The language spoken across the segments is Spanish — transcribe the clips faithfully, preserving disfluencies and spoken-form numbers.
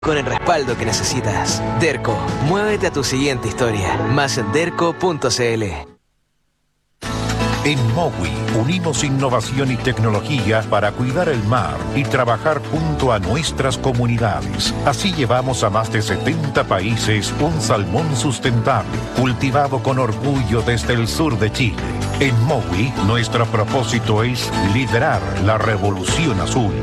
Con el respaldo que necesitas. Derco, muévete a tu siguiente historia. Más en derco punto c l. En Mowi unimos innovación y tecnología para cuidar el mar y trabajar junto a nuestras comunidades. Así llevamos a más de setenta países un salmón sustentable, cultivado con orgullo desde el sur de Chile. En Mowi, nuestro propósito es liderar la revolución azul.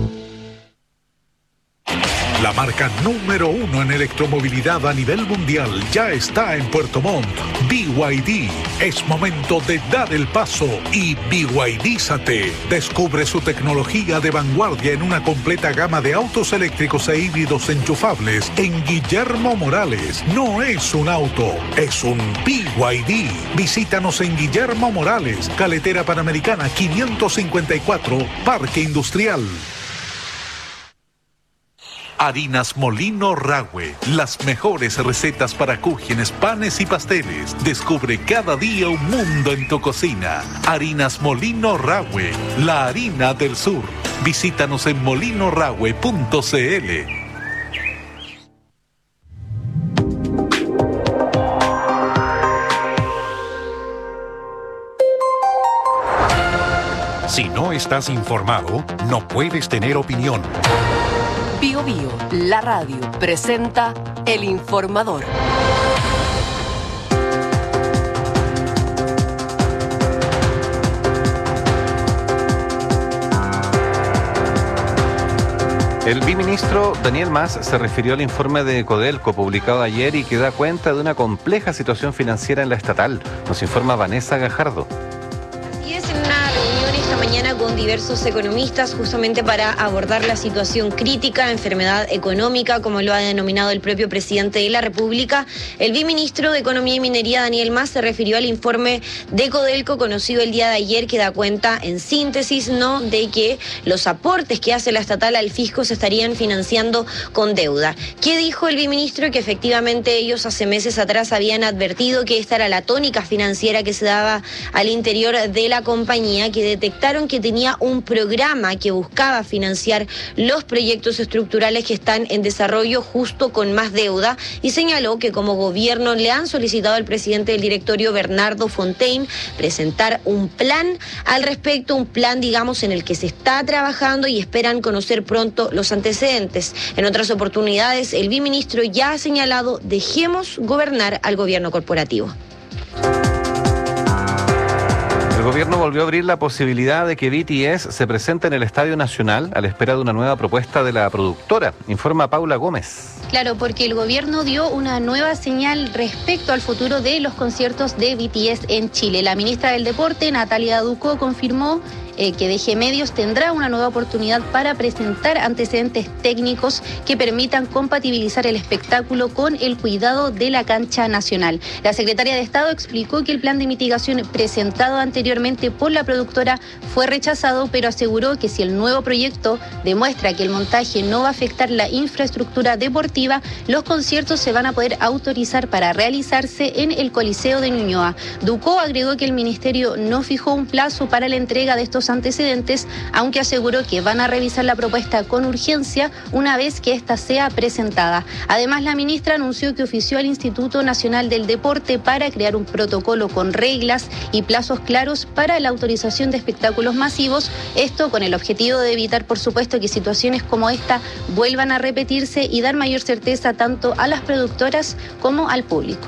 La marca número uno en electromovilidad a nivel mundial ya está en Puerto Montt. B Y D. Es momento de dar el paso y B Y D-zate. Descubre su tecnología de vanguardia en una completa gama de autos eléctricos e híbridos enchufables en Guillermo Morales. No es un auto, es un B Y D. Visítanos en Guillermo Morales, Carretera Panamericana quinientos cincuenta y cuatro, Parque Industrial. Harinas Molino Rahue, las mejores recetas para cúgenes, panes y pasteles. Descubre cada día un mundo en tu cocina. Harinas Molino Rahue, la harina del sur. Visítanos en molino rahue punto c l. Si no estás informado, no puedes tener opinión. Bio Bio, la radio, presenta El Informador. El viceministro Daniel Mas se refirió al informe de Codelco publicado ayer y que da cuenta de una compleja situación financiera en la estatal. Nos informa Vanessa Gajardo. Mañana con diversos economistas justamente para abordar la situación crítica, enfermedad económica, como lo ha denominado el propio presidente de la República. El viceministro de Economía y Minería, Daniel Mas, se refirió al informe de Codelco conocido el día de ayer, que da cuenta en síntesis, ¿no?, de que los aportes que hace la estatal al fisco se estarían financiando con deuda. ¿Qué dijo el viceministro? Que efectivamente ellos hace meses atrás habían advertido que esta era la tónica financiera que se daba al interior de la compañía, que detectaron que tenía un programa que buscaba financiar los proyectos estructurales que están en desarrollo justo con más deuda, y señaló que como gobierno le han solicitado al presidente del directorio, Bernardo Fontaine, presentar un plan al respecto, un plan, digamos, en el que se está trabajando y esperan conocer pronto los antecedentes. En otras oportunidades, el viceministro ya ha señalado: dejemos gobernar al gobierno corporativo. El gobierno volvió a abrir la posibilidad de que B T S se presente en el Estadio Nacional a la espera de una nueva propuesta de la productora, informa Paula Gómez. Claro, porque el gobierno dio una nueva señal respecto al futuro de los conciertos de B T S en Chile. La ministra del Deporte, Natalia Ducó, confirmó eh, que D G Medios tendrá una nueva oportunidad para presentar antecedentes técnicos que permitan compatibilizar el espectáculo con el cuidado de la cancha nacional. La secretaria de Estado explicó que el plan de mitigación presentado anteriormente por la productora fue rechazado, pero aseguró que si el nuevo proyecto demuestra que el montaje no va a afectar la infraestructura deportiva, los conciertos se van a poder autorizar para realizarse en el Coliseo de Ñuñoa. Ducó agregó que el ministerio no fijó un plazo para la entrega de estos antecedentes, aunque aseguró que van a revisar la propuesta con urgencia una vez que ésta sea presentada. Además, la ministra anunció que ofició al Instituto Nacional del Deporte para crear un protocolo con reglas y plazos claros para la autorización de espectáculos masivos, esto con el objetivo de evitar, por supuesto, que situaciones como esta vuelvan a repetirse y dar mayor certeza tanto a las productoras como al público.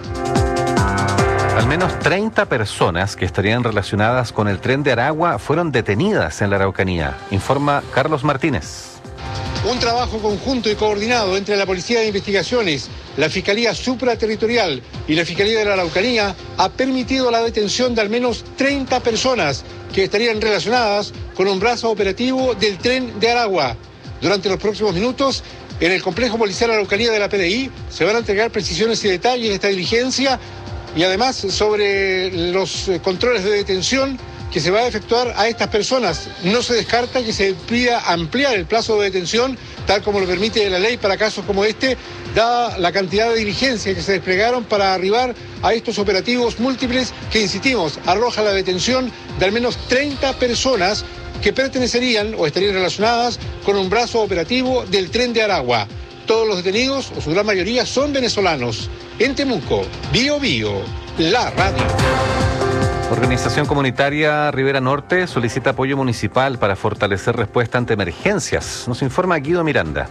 Al menos treinta personas que estarían relacionadas con el tren de Aragua fueron detenidas en la Araucanía, informa Carlos Martínez. Un trabajo conjunto y coordinado entre la Policía de Investigaciones, la Fiscalía Supraterritorial y la Fiscalía de la Araucanía ha permitido la detención de al menos treinta personas que estarían relacionadas con un brazo operativo del tren de Aragua. Durante los próximos minutos, en el complejo policial Araucanía de la P D I se van a entregar precisiones y detalles de esta diligencia y además sobre los controles de detención que se va a efectuar a estas personas. No se descarta que se pida ampliar el plazo de detención, tal como lo permite la ley para casos como este, dada la cantidad de diligencias que se desplegaron para arribar a estos operativos múltiples que, insistimos, arroja la detención de al menos treinta personas que pertenecerían o estarían relacionadas con un brazo operativo del tren de Aragua. Todos los detenidos, o su gran mayoría, son venezolanos. En Temuco, Bío Bío, la radio. Organización Comunitaria Rivera Norte solicita apoyo municipal para fortalecer respuesta ante emergencias. Nos informa Guido Miranda.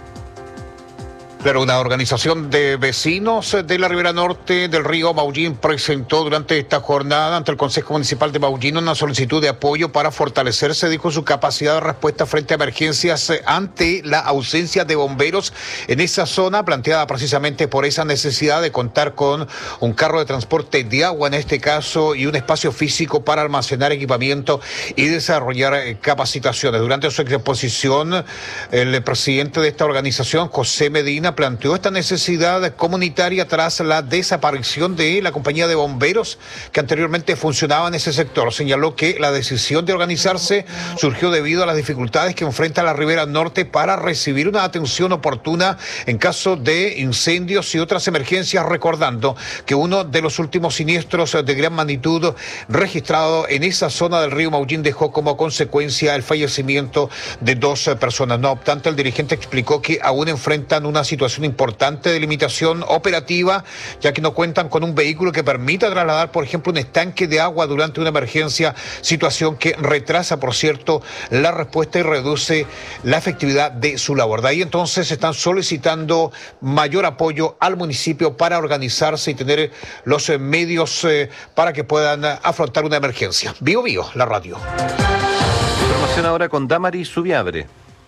Claro, una organización de vecinos de la Ribera Norte del río Maullín presentó durante esta jornada ante el Consejo Municipal de Maullín una solicitud de apoyo para fortalecerse, dijo, su capacidad de respuesta frente a emergencias ante la ausencia de bomberos en esa zona, planteada precisamente por esa necesidad de contar con un carro de transporte de agua en este caso y un espacio físico para almacenar equipamiento y desarrollar capacitaciones. Durante su exposición, el presidente de esta organización, José Medina, planteó esta necesidad comunitaria tras la desaparición de la compañía de bomberos que anteriormente funcionaba en ese sector. Señaló que la decisión de organizarse surgió debido a las dificultades que enfrenta la Ribera Norte para recibir una atención oportuna en caso de incendios y otras emergencias, recordando que uno de los últimos siniestros de gran magnitud registrado en esa zona del río Maullín dejó como consecuencia el fallecimiento de dos personas. No obstante, el dirigente explicó que aún enfrentan una situación situación importante de limitación operativa, ya que no cuentan con un vehículo que permita trasladar, por ejemplo, un estanque de agua durante una emergencia, situación que retrasa, por cierto, la respuesta y reduce la efectividad de su labor. De ahí entonces están solicitando mayor apoyo al municipio para organizarse y tener los medios eh, para que puedan afrontar una emergencia. Bío Bío, la radio. Información ahora con Damari Subiabre.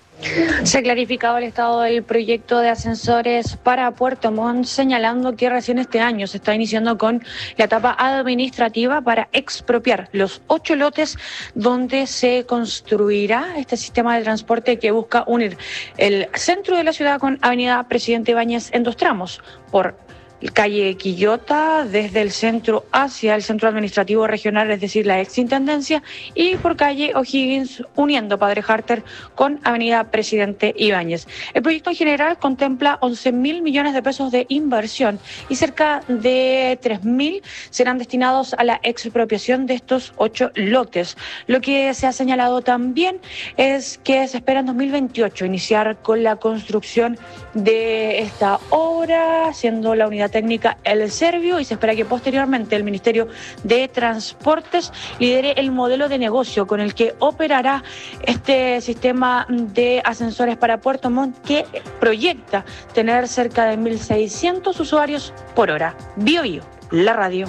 Se ha clarificado el estado del proyecto de ascensores para Puerto Montt, señalando que recién este año se está iniciando con la etapa administrativa para expropiar los ocho lotes donde se construirá este sistema de transporte que busca unir el centro de la ciudad con Avenida Presidente Ibáñez en dos tramos, por calle Quillota, desde el centro hacia el centro administrativo regional, es decir, la exintendencia, y por calle O'Higgins, uniendo Padre Harter con Avenida Presidente Ibáñez. El proyecto en general contempla once mil millones de pesos de inversión y cerca de tres mil serán destinados a la expropiación de estos ocho lotes. Lo que se ha señalado también es que se espera en dos mil veintiocho iniciar con la construcción de esta obra, siendo la unidad técnica el Servio, y se espera que posteriormente el Ministerio de Transportes lidere el modelo de negocio con el que operará este sistema de ascensores para Puerto Montt, que proyecta tener cerca de mil seiscientos usuarios por hora. Bío Bío, la radio.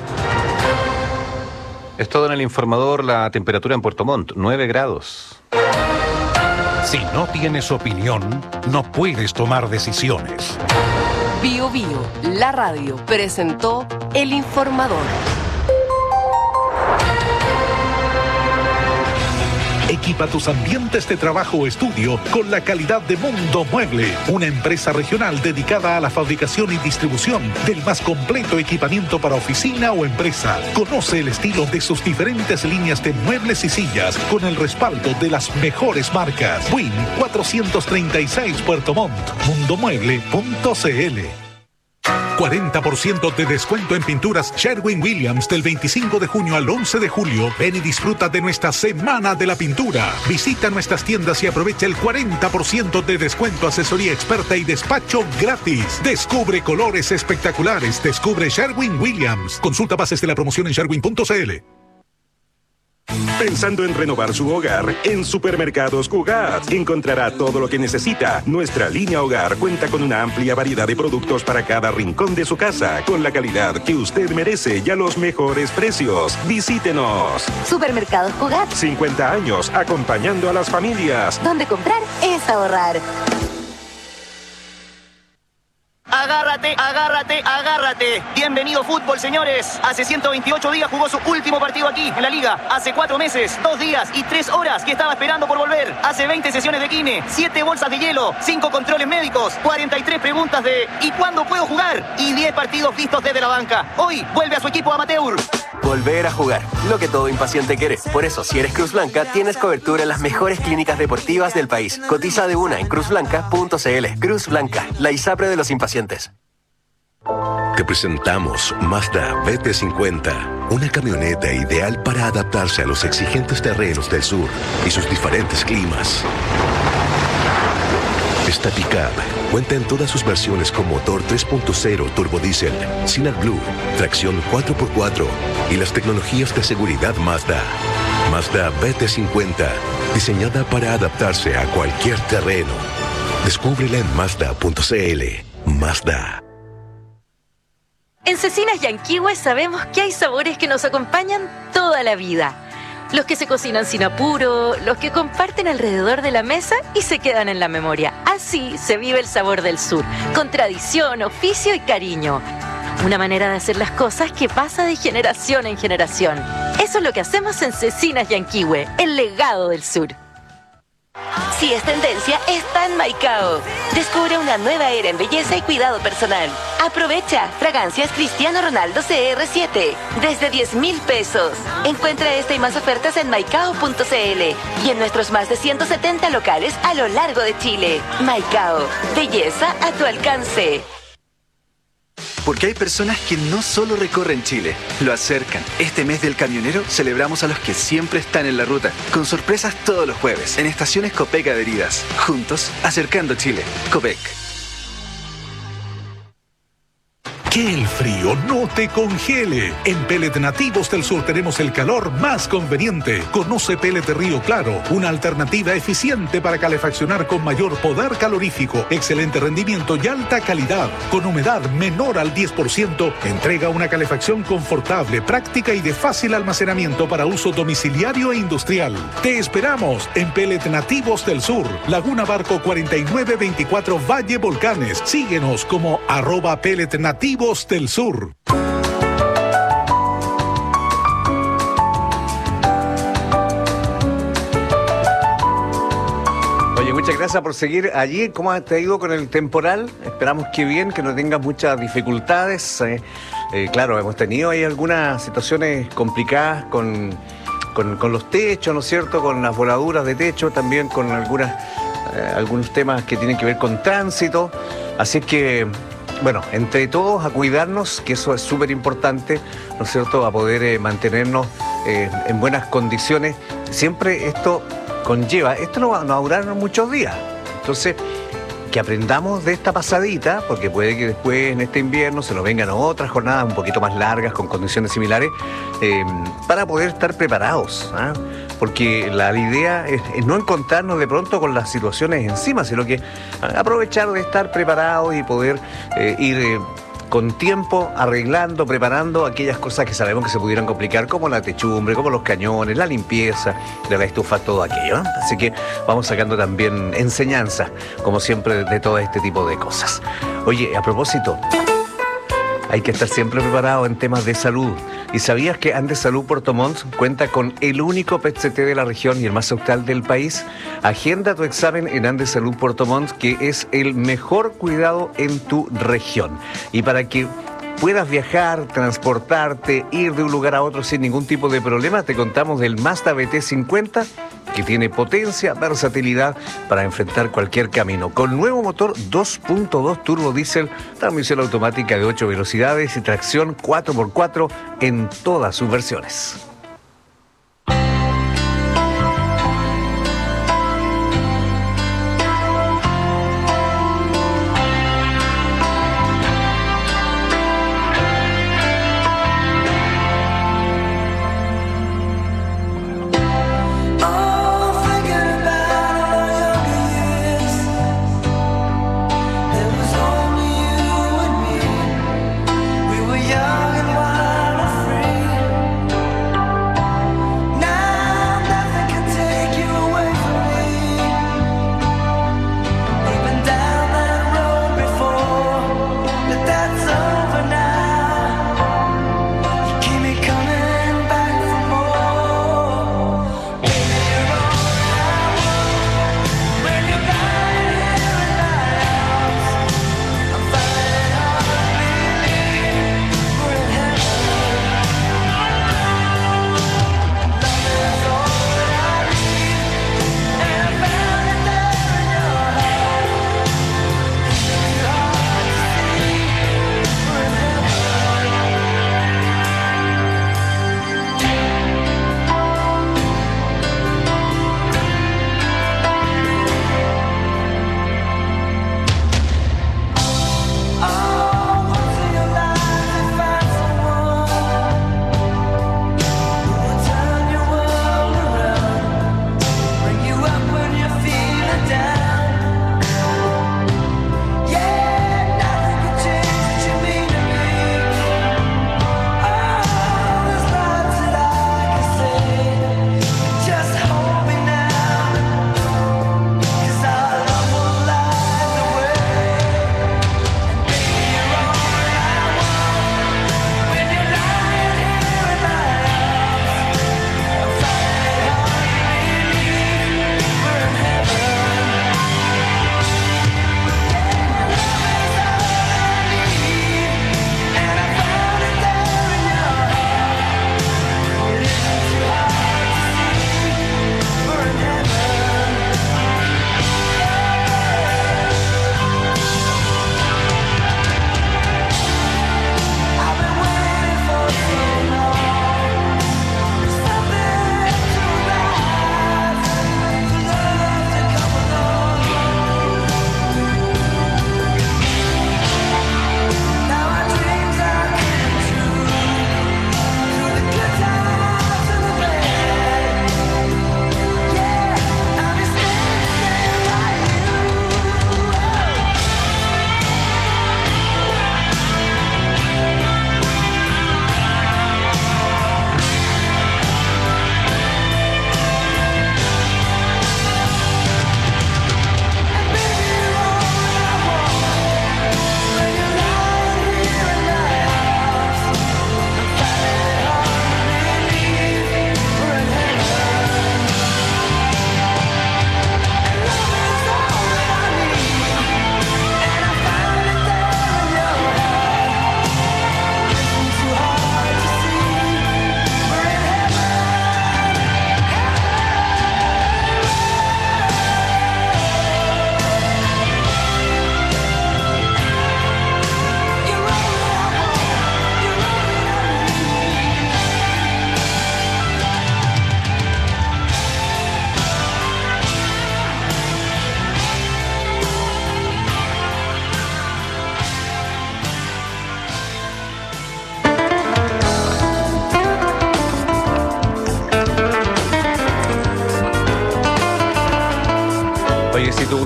Es todo en el informador. La temperatura en Puerto Montt, nueve grados. Si no tienes opinión, no puedes tomar decisiones. Bío Bío, la radio, presentó El Informador. Equipa tus ambientes de trabajo o estudio con la calidad de Mundo Mueble, una empresa regional dedicada a la fabricación y distribución del más completo equipamiento para oficina o empresa. Conoce el estilo de sus diferentes líneas de muebles y sillas con el respaldo de las mejores marcas. Win cuatrocientos treinta y seis Puerto Montt, mundomueble punto cl. cuarenta por ciento de descuento en pinturas Sherwin-Williams del veinticinco de junio al once de julio. Ven y disfruta de nuestra Semana de la Pintura. Visita nuestras tiendas y aprovecha el cuarenta por ciento de descuento, asesoría experta y despacho gratis. Descubre colores espectaculares. Descubre Sherwin-Williams. Consulta bases de la promoción en sherwin punto cl. Pensando en renovar su hogar, en Supermercados Cugat encontrará todo lo que necesita. Nuestra línea hogar cuenta con una amplia variedad de productos para cada rincón de su casa, con la calidad que usted merece y a los mejores precios. Visítenos. Supermercados Cugat. cincuenta años acompañando a las familias. Donde comprar es ahorrar. Agárrate, agárrate, agárrate. Bienvenido fútbol, señores. Hace ciento veintiocho días jugó su último partido aquí, en la Liga. Hace cuatro meses, dos días y tres horas que estaba esperando por volver. Hace veinte sesiones de kine, siete bolsas de hielo, cinco controles médicos, cuarenta y tres preguntas de ¿y cuándo puedo jugar? Y diez partidos vistos desde la banca. Hoy vuelve a su equipo amateur. Volver a jugar, lo que todo impaciente quiere. Por eso, si eres Cruz Blanca, tienes cobertura en las mejores clínicas deportivas del país. Cotiza de una en cruz blanca punto cl. Cruz Blanca, la ISAPRE de los impacientes. Te presentamos Mazda B T cincuenta, una camioneta ideal para adaptarse a los exigentes terrenos del sur y sus diferentes climas. Esta pickup cuenta en todas sus versiones con motor tres punto cero turbodiesel, sin AdBlue, tracción cuatro por cuatro y las tecnologías de seguridad Mazda. Mazda B T cincuenta, diseñada para adaptarse a cualquier terreno. Descúbrela en Mazda punto c l. Mazda. En Cecinas Yanquihue sabemos que hay sabores que nos acompañan toda la vida. Los que se cocinan sin apuro, los que comparten alrededor de la mesa y se quedan en la memoria. Así se vive el sabor del sur, con tradición, oficio y cariño. Una manera de hacer las cosas que pasa de generación en generación. Eso es lo que hacemos en Cecinas Yanquihue, el legado del sur. Si es tendencia, está en Maicao. Descubre una nueva era en belleza y cuidado personal. Aprovecha fragancias Cristiano Ronaldo C R siete desde diez mil pesos. Encuentra esta y más ofertas en maicao punto c l y en nuestros más de ciento setenta locales a lo largo de Chile. Maicao, belleza a tu alcance. Porque hay personas que no solo recorren Chile, lo acercan. Este mes del camionero celebramos a los que siempre están en la ruta, con sorpresas todos los jueves, en estaciones Copec adheridas. Juntos, acercando Chile. Copec. Que el frío no te congele. En Pellet Nativos del Sur tenemos el calor más conveniente. Conoce Pellet Río Claro, una alternativa eficiente para calefaccionar con mayor poder calorífico, excelente rendimiento y alta calidad. Con humedad menor al diez por ciento, entrega una calefacción confortable, práctica y de fácil almacenamiento para uso domiciliario e industrial. Te esperamos en Pellet Nativos del Sur, Laguna Barco cuarenta y nueve veinticuatro Valle Volcanes. Síguenos como arroba Pellet Nativos del Sur. Oye, muchas gracias por seguir allí. ¿Cómo te ha ido con el temporal? Esperamos que bien, que no tengas muchas dificultades. Eh, eh, claro, hemos tenido ahí algunas situaciones complicadas con, con, con los techos, ¿no es cierto? Con las voladuras de techo, también con algunas, eh, algunos temas que tienen que ver con tránsito. Así que... bueno, entre todos a cuidarnos, que eso es súper importante, ¿no es cierto?, a poder eh, mantenernos eh, en buenas condiciones. Siempre esto conlleva, esto no va, no va a durar muchos días, entonces que aprendamos de esta pasadita, porque puede que después en este invierno se nos vengan otras jornadas un poquito más largas, con condiciones similares, eh, para poder estar preparados, ¿eh? Porque la idea es, es no encontrarnos de pronto con las situaciones encima, sino que aprovechar de estar preparados y poder eh, ir eh, con tiempo arreglando, preparando aquellas cosas que sabemos que se pudieran complicar, como la techumbre, como los cañones, la limpieza de la estufa, todo aquello, ¿eh? Así que vamos sacando también enseñanzas, como siempre, de, de todo este tipo de cosas. Oye, a propósito, hay que estar siempre preparado en temas de salud. ¿Y sabías que Andes Salud Puerto Montt cuenta con el único P E T C T de la región y el más austral del país? Agenda tu examen en Andes Salud Puerto Montt, que es el mejor cuidado en tu región. Y para que puedas viajar, transportarte, ir de un lugar a otro sin ningún tipo de problema, te contamos del Mazda B T cincuenta, que tiene potencia, versatilidad para enfrentar cualquier camino. Con nuevo motor dos punto dos turbo diésel, transmisión automática de ocho velocidades y tracción cuatro por cuatro en todas sus versiones.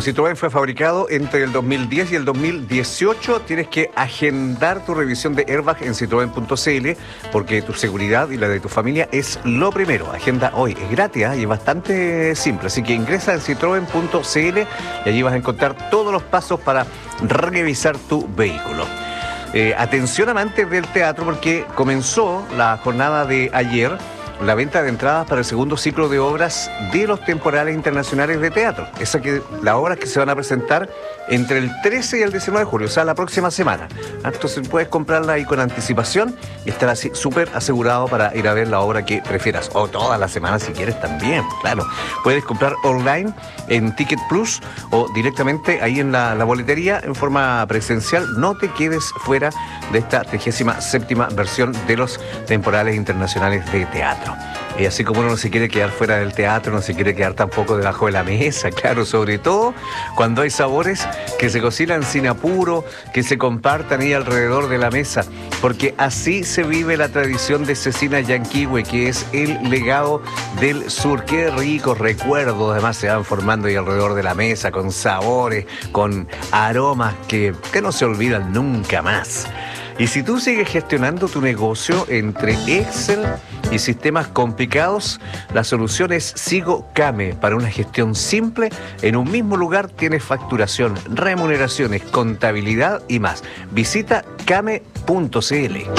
Citroën fue fabricado entre el dos mil diez y el dos mil dieciocho. Tienes que agendar tu revisión de airbag en citroen punto c l porque tu seguridad y la de tu familia es lo primero. Agenda hoy, es gratis, ¿eh? Y es bastante simple. Así que ingresa en citroen punto c l y allí vas a encontrar todos los pasos para revisar tu vehículo. Eh, atención amantes del teatro, porque comenzó la jornada de ayer la venta de entradas para el segundo ciclo de obras de los temporales internacionales de teatro. Esa que, las obras que se van a presentar entre el trece y el diecinueve de julio, o sea, la próxima semana. Entonces puedes comprarla ahí con anticipación y estar así súper asegurado para ir a ver la obra que prefieras. O toda la semana si quieres también, claro. Puedes comprar online en Ticket Plus o directamente ahí en la, la boletería en forma presencial. No te quedes fuera de esta trigésima séptima versión de los temporales internacionales de teatro. Y así como uno no se quiere quedar fuera del teatro, no se quiere quedar tampoco debajo de la mesa, claro, sobre todo cuando hay sabores que se cocinan sin apuro, que se compartan ahí alrededor de la mesa, porque así se vive la tradición de Cecina Yanquihue, que es el legado del sur. Qué ricos recuerdos, además se van formando ahí alrededor de la mesa, con sabores, con aromas que, que no se olvidan nunca más. Y si tú sigues gestionando tu negocio entre Excel y sistemas complicados, la solución es Sigo Came. Para una gestión simple, en un mismo lugar tienes facturación, remuneraciones, contabilidad y más. Visita came punto c l.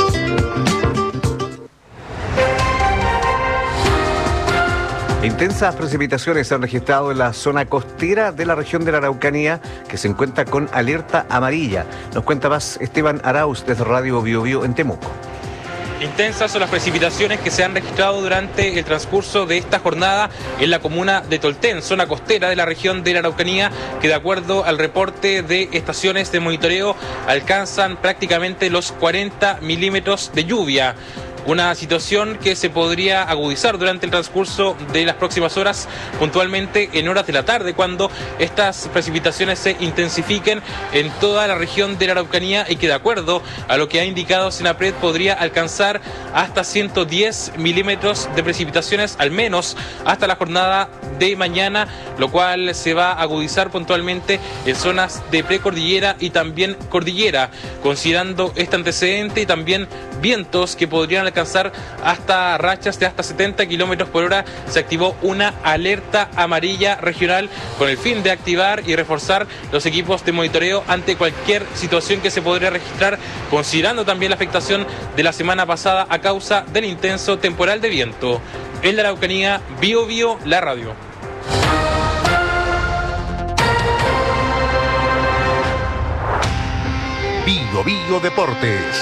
Intensas precipitaciones se han registrado en la zona costera de la región de la Araucanía, que se encuentra con alerta amarilla. Nos cuenta más Esteban Arauz desde Radio Bio Bio en Temuco. Intensas son las precipitaciones que se han registrado durante el transcurso de esta jornada en la comuna de Tolten, zona costera de la región de la Araucanía, que de acuerdo al reporte de estaciones de monitoreo alcanzan prácticamente los cuarenta milímetros de lluvia. Una situación que se podría agudizar durante el transcurso de las próximas horas, puntualmente en horas de la tarde, cuando estas precipitaciones se intensifiquen en toda la región de la Araucanía y que de acuerdo a lo que ha indicado Senapred podría alcanzar hasta ciento diez milímetros de precipitaciones al menos hasta la jornada de mañana, lo cual se va a agudizar puntualmente en zonas de precordillera y también cordillera. Considerando este antecedente y también vientos que podrían alcanzar hasta rachas de hasta setenta kilómetros por hora, se activó una alerta amarilla regional con el fin de activar y reforzar los equipos de monitoreo ante cualquier situación que se podría registrar, considerando también la afectación de la semana pasada a causa del intenso temporal de viento. En la Araucanía, Bio Bio, la radio. Bio Bio Deportes.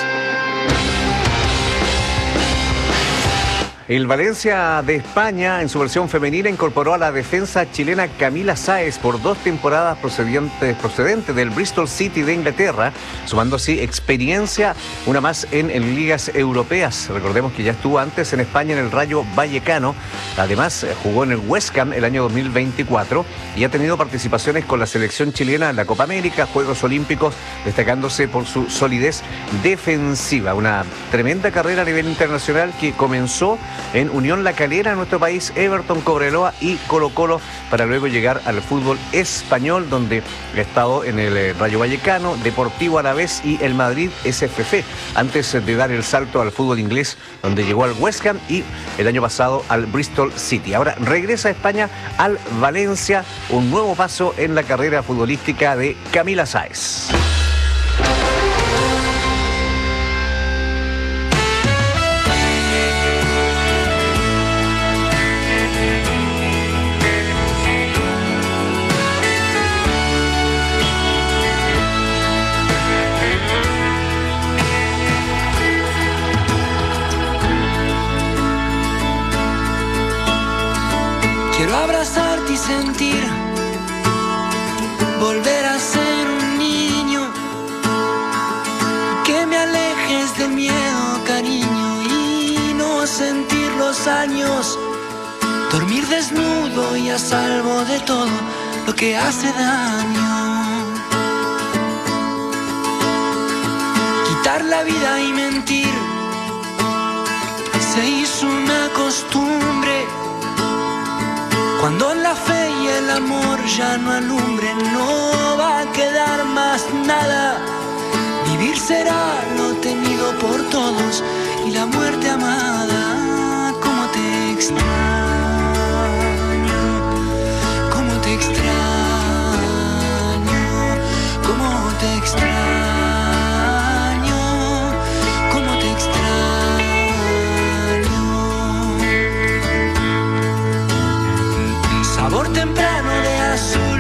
El Valencia de España, en su versión femenina, incorporó a la defensa chilena Camila Sáez por dos temporadas procedentes, procedente del Bristol City de Inglaterra, sumando así experiencia, una más en, en ligas europeas. Recordemos que ya estuvo antes en España en el Rayo Vallecano. Además, jugó en el West Ham el año dos mil veinticuatro y ha tenido participaciones con la selección chilena en la Copa América, Juegos Olímpicos, destacándose por su solidez defensiva. Una tremenda carrera a nivel internacional que comenzó en Unión La Calera, en nuestro país, Everton, Cobreloa y Colo Colo, para luego llegar al fútbol español, donde ha estado en el Rayo Vallecano, Deportivo Alavés y el Madrid S F F, antes de dar el salto al fútbol inglés, donde llegó al West Ham y el año pasado al Bristol City. Ahora regresa a España al Valencia, un nuevo paso en la carrera futbolística de Camila Sáez. Abrazarte y sentir, volver a ser un niño, que me alejes del miedo, cariño, y no sentir los años, dormir desnudo y a salvo de todo lo que hace daño, quitar la vida y mentir, se hizo una costumbre. Cuando la fe y el amor ya no alumbre, no va a quedar más nada. Vivir será lo temido por todos y la muerte amada. Cómo te extraño, cómo te extraño, cómo te extraño, cómo te extraño. Sabor temprano de azul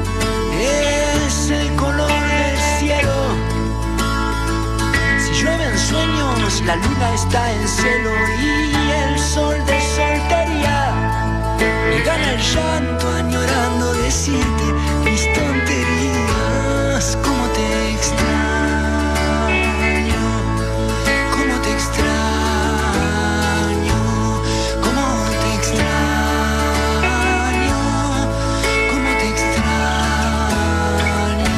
es el color del cielo. Si llueven sueños, la luna está en celo y el sol de soltería me gana el llanto añorando decirte mis tonterías. Cómo te extraño, cómo te extraño, cómo te extraño, cómo te extraño.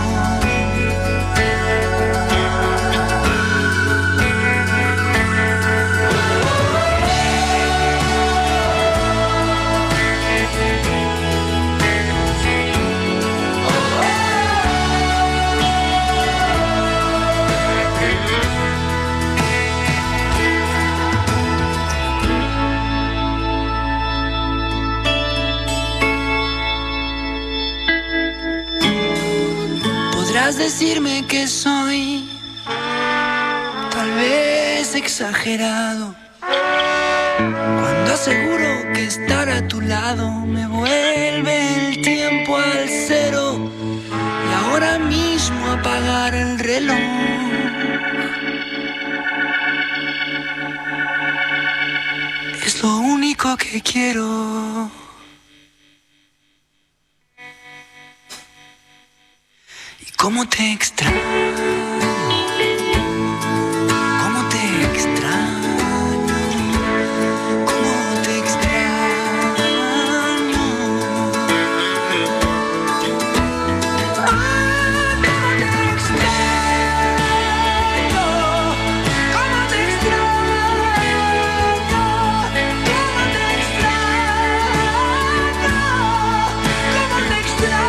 Podrás decirme que soy tal vez exagerado cuando aseguro que estar a tu lado me vuelve el tiempo al cero y ahora mismo apagar el reloj. Es lo único que quiero. ¿Cómo te extraño? ¿Cómo te extraño? ¿Cómo te extraño? Ah, ¿cómo te extraño? ¿Cómo te extraño? ¿Cómo te extraño? ¿Cómo te extraño?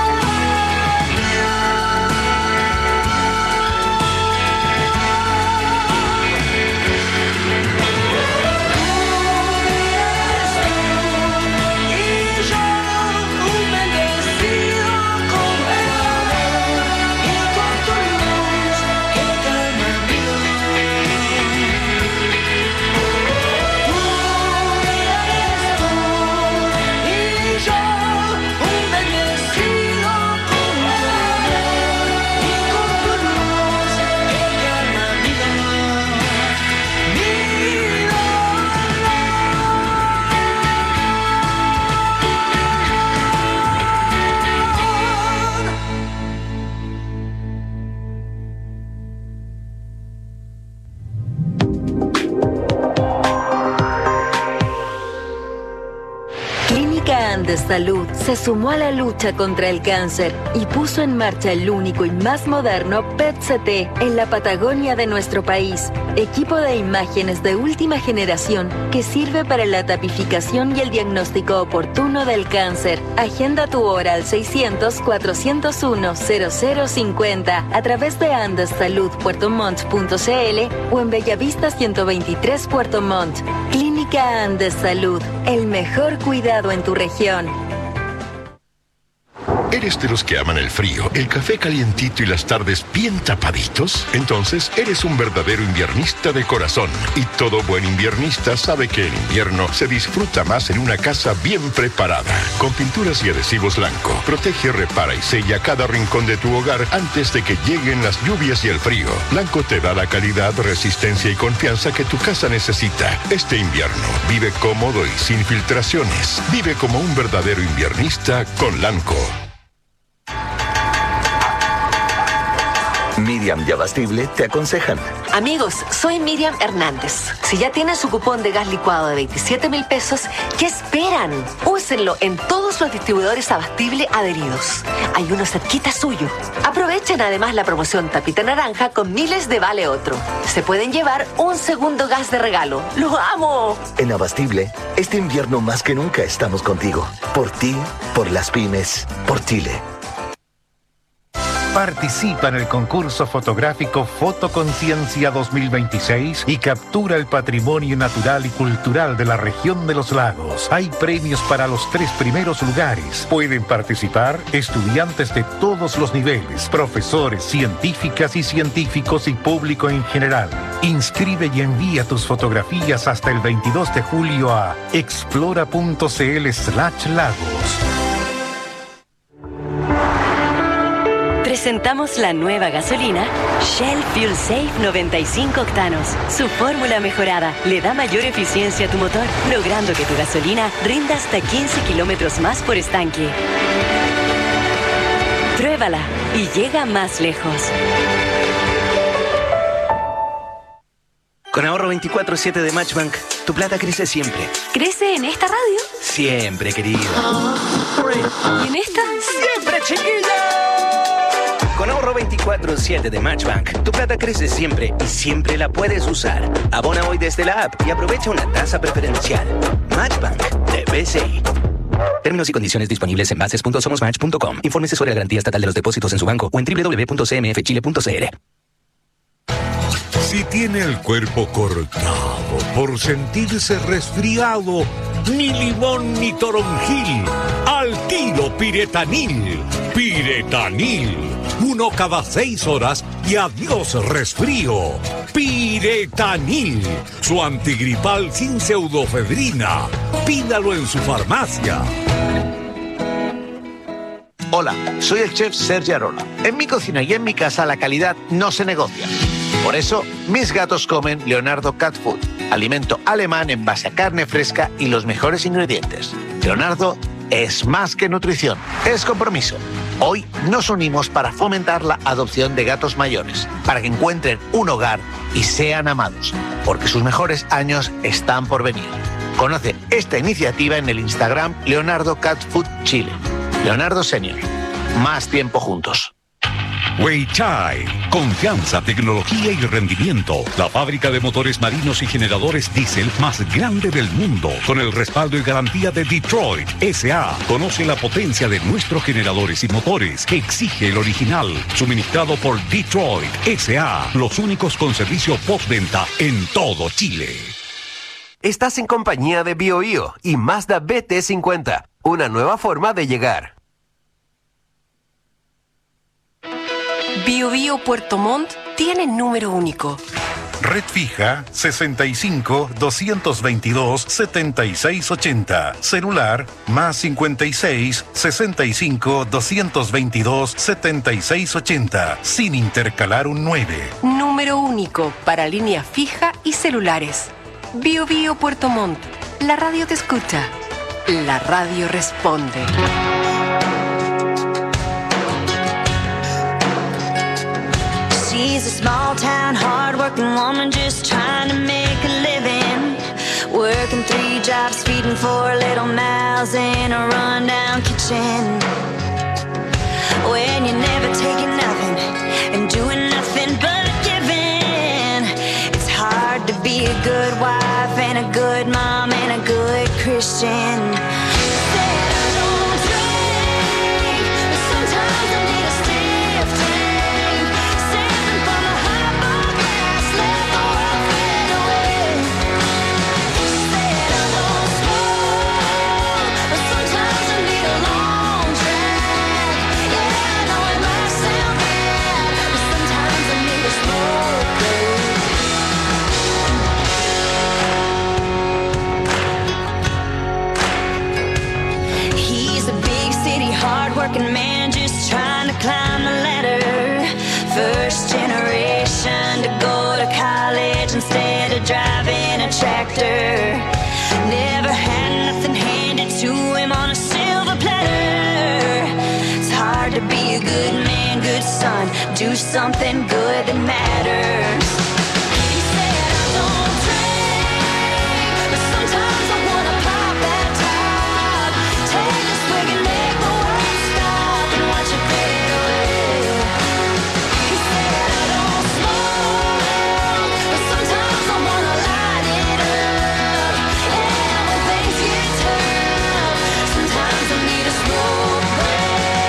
Andes Salud se sumó a la lucha contra el cáncer y puso en marcha el único y más moderno P E T C T en la Patagonia de nuestro país. Equipo de imágenes de última generación que sirve para la tipificación y el diagnóstico oportuno del cáncer. Agenda tu hora al seiscientos, cuatrocientos uno, cero cero cincuenta a través de andes salud puerto montt punto c l o en Bellavista ciento veintitrés Puerto Montt. Clínica Andes Salud, el mejor cuidado en tu región. ¿Eres de los que aman el frío, el café calientito y las tardes bien tapaditos? Entonces eres un verdadero inviernista de corazón. Y todo buen inviernista sabe que el invierno se disfruta más en una casa bien preparada. Con pinturas y adhesivos Blanco, protege, repara y sella cada rincón de tu hogar antes de que lleguen las lluvias y el frío. Blanco te da la calidad, resistencia y confianza que tu casa necesita. Este invierno, vive cómodo y sin filtraciones. Vive como un verdadero inviernista con Blanco. Miriam y Abastible te aconsejan. Amigos, soy Miriam Hernández. Si ya tienen su cupón de gas licuado de veintisiete mil pesos, ¿qué esperan? Úsenlo en todos los distribuidores Abastible adheridos. Hay uno cerquita suyo. Aprovechen además la promoción Tapita Naranja con miles de Vale Otro. Se pueden llevar un segundo gas de regalo. ¡Lo amo! En Abastible, este invierno más que nunca estamos contigo. Por ti, por las pymes, por Chile. Participa en el concurso fotográfico Fotoconciencia dos mil veintiséis y captura el patrimonio natural y cultural de la región de los lagos. Hay premios para los tres primeros lugares. Pueden participar estudiantes de todos los niveles, profesores, científicas y científicos y público en general. Inscribe y envía tus fotografías hasta el veintidós de julio a explora.cl slash lagos. Presentamos la nueva gasolina Shell Fuel Safe noventa y cinco octanos. Su fórmula mejorada le da mayor eficiencia a tu motor, logrando que tu gasolina rinda hasta quince kilómetros más por estanque. Pruébala y llega más lejos. Con ahorro veinticuatro siete de Matchbank, tu plata crece siempre. ¿Crece en esta radio? Siempre, querido. ¿Y en esta? ¡Siempre, chiquilla! Con ahorro veinticuatro siete de Matchbank, tu plata crece siempre y siempre la puedes usar. Abona hoy desde la app y aprovecha una tasa preferencial. Matchbank de B C I. Términos y condiciones disponibles en bases punto somos match punto com. Infórmese sobre la garantía estatal de los depósitos en su banco o en doble u doble u doble u punto c m f chile punto c l. Si tiene el cuerpo cortado por sentirse resfriado, ni limón ni toronjil, al tiro Piretanil. Piretanil. Uno cada seis horas y adiós resfrío. Piretanil. Su antigripal sin pseudofedrina. Pídalo en su farmacia. Hola, soy el chef Sergi Arola. En mi cocina y en mi casa la calidad no se negocia. Por eso, mis gatos comen Leonardo Cat Food, alimento alemán en base a carne fresca y los mejores ingredientes. Leonardo es más que nutrición, es compromiso. Hoy nos unimos para fomentar la adopción de gatos mayores, para que encuentren un hogar y sean amados, porque sus mejores años están por venir. Conoce esta iniciativa en el Instagram Leonardo Cat Food Chile. Leonardo Senior. Más tiempo juntos. Weichai, confianza, tecnología y rendimiento. La fábrica de motores marinos y generadores diésel más grande del mundo, con el respaldo y garantía de Detroit S A. Conoce la potencia de nuestros generadores y motores que exige el original, suministrado por Detroit S A, los únicos con servicio postventa en todo Chile. Estás en compañía de BioBio y Mazda B T cincuenta, una nueva forma de llegar. BioBio Puerto Montt tiene número único. Red fija sesenta y cinco, doscientos veintidós, setenta y seis ochenta. Celular más cincuenta y seis, sesenta y cinco, doscientos veintidós, setenta y seis ochenta. Sin intercalar un nueve. Número único para línea fija y celulares. BioBio Puerto Montt. La radio te escucha. La radio responde. She's a small town, hard-working woman just trying to make a living. Working three jobs, feeding four little mouths in a rundown kitchen. When you're never taking nothing and doing nothing but giving, it's hard to be a good wife and a good mom and a good Christian. Sometimes I need a long drive. and do something good that matters. He said I don't drink, but sometimes I wanna pop that top, take a swig and make the world stop and watch it fade away. He said I don't smoke, but sometimes I wanna light it up, and when things get tough, sometimes I need a smoke break.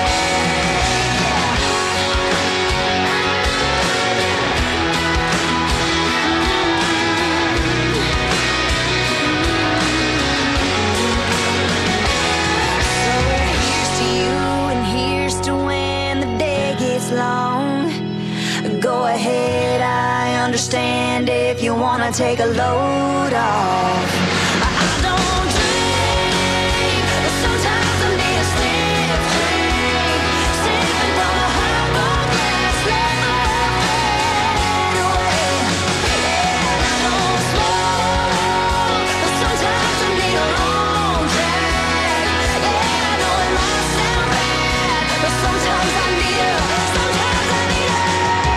So here's to you and here's to when the day gets long. Go ahead, I understand if you wanna take a load off. I don't drink, but sometimes I need a stiff drink. Sipping from a highball glass, let the world fade away. And I don't smoke, but sometimes I need a long drag. Yeah, I know it might sound bad, but sometimes I need a, sometimes I need a.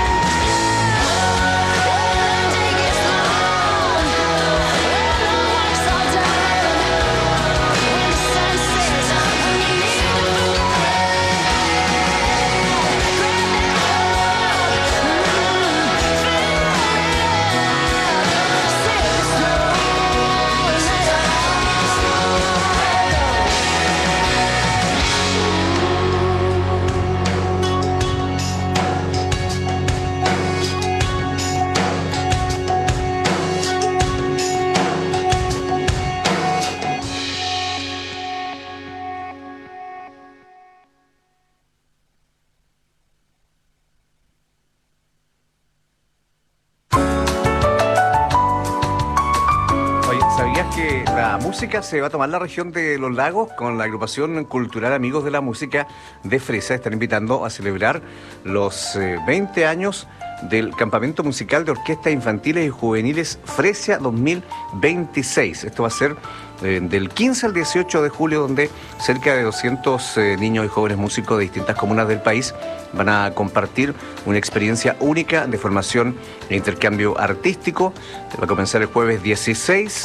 Oye, ¿sabías que la música se va a tomar la región de Los Lagos con la agrupación cultural Amigos de la Música de Fresia? Están invitando a celebrar los eh, veinte años del Campamento Musical de Orquestas Infantiles y Juveniles Fresia dos mil veintiséis. Esto va a ser eh, del quince al dieciocho de julio, donde cerca de doscientos eh, niños y jóvenes músicos de distintas comunas del país van a compartir una experiencia única de formación e intercambio artístico. Va a comenzar el jueves dieciséis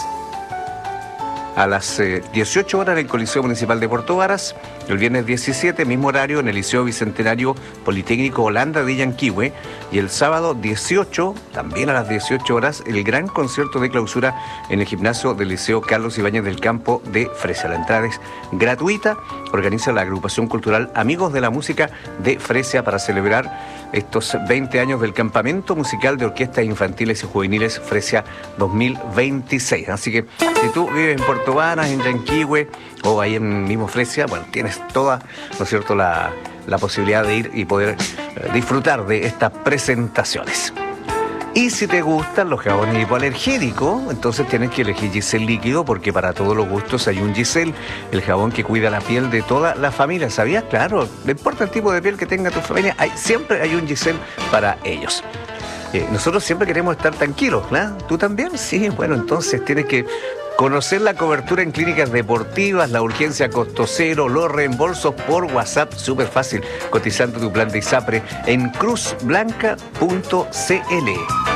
a las eh, dieciocho horas en el Coliseo Municipal de Puerto Varas. El viernes diecisiete, mismo horario, en el Liceo Bicentenario Politécnico Holanda de Yanquihue. Y el sábado dieciocho, también a las dieciocho horas, el gran concierto de clausura en el gimnasio del Liceo Carlos Ibáñez del Campo de Fresia. La entrada es gratuita. Organiza la agrupación cultural Amigos de la Música de Fresia para celebrar estos veinte años del Campamento Musical de Orquestas Infantiles y Juveniles Fresia dos mil veintiséis. Así que si tú vives en Puerto Varas, en Yanquihue o ahí en mismo Fresia, bueno, tienes toda, ¿no es cierto?, la, la posibilidad de ir y poder eh, disfrutar de estas presentaciones. Y si te gustan los jabones hipoalergénicos, entonces tienes que elegir Giselle líquido, porque para todos los gustos hay un Giselle, el jabón que cuida la piel de toda la familia. ¿Sabías? Claro, no importa el tipo de piel que tenga tu familia, hay, siempre hay un Giselle para ellos. Eh, nosotros siempre queremos estar tranquilos, ¿no? ¿Tú también? Sí, bueno, entonces tienes que conocer la cobertura en clínicas deportivas, la urgencia a costo cero, los reembolsos por WhatsApp, súper fácil, cotizando tu plan de ISAPRE en cruz blanca punto c l.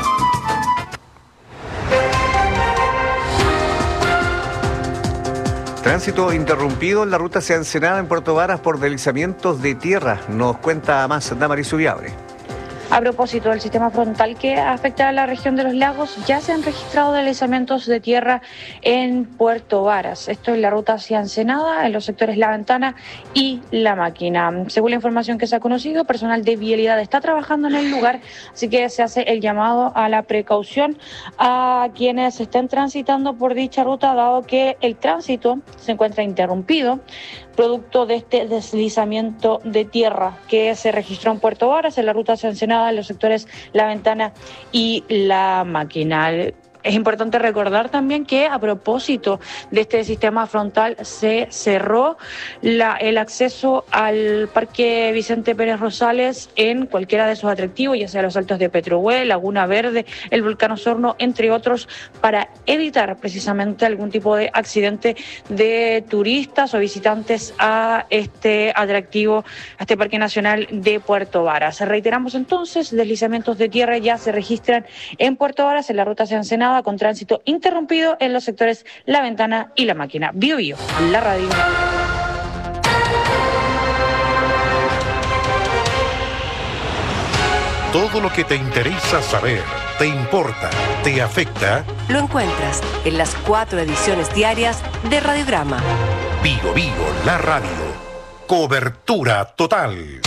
Tránsito interrumpido en la ruta hacia Ensenada en Puerto Varas por deslizamientos de tierra. Nos cuenta más Damaris Ubiabre. A propósito del sistema frontal que afecta a la región de los lagos, ya se han registrado deslizamientos de tierra en Puerto Varas. Esto es la ruta hacia Ensenada, en los sectores La Ventana y La Máquina. Según la información que se ha conocido, personal de vialidad está trabajando en el lugar, así que se hace el llamado a la precaución a quienes estén transitando por dicha ruta, dado que el tránsito se encuentra interrumpido producto de este deslizamiento de tierra que se registró en Puerto Varas, en la ruta hacia Ensenada, en los sectores La Ventana y La Máquina. Es importante recordar también que a propósito de este sistema frontal se cerró la, el acceso al Parque Vicente Pérez Rosales en cualquiera de sus atractivos, ya sea los Altos de Petrohue, Laguna Verde, el Volcán Osorno, entre otros, para evitar precisamente algún tipo de accidente de turistas o visitantes a este atractivo, a este Parque Nacional de Puerto Varas. Reiteramos entonces, deslizamientos de tierra ya se registran en Puerto Varas, en la ruta hacia Ensenada, con tránsito interrumpido en los sectores La Ventana y La Máquina. Bio Bio, la radio. Todo lo que te interesa saber, te importa, te afecta, lo encuentras en las cuatro ediciones diarias de Radiograma. Bio Bio, la radio. Cobertura total.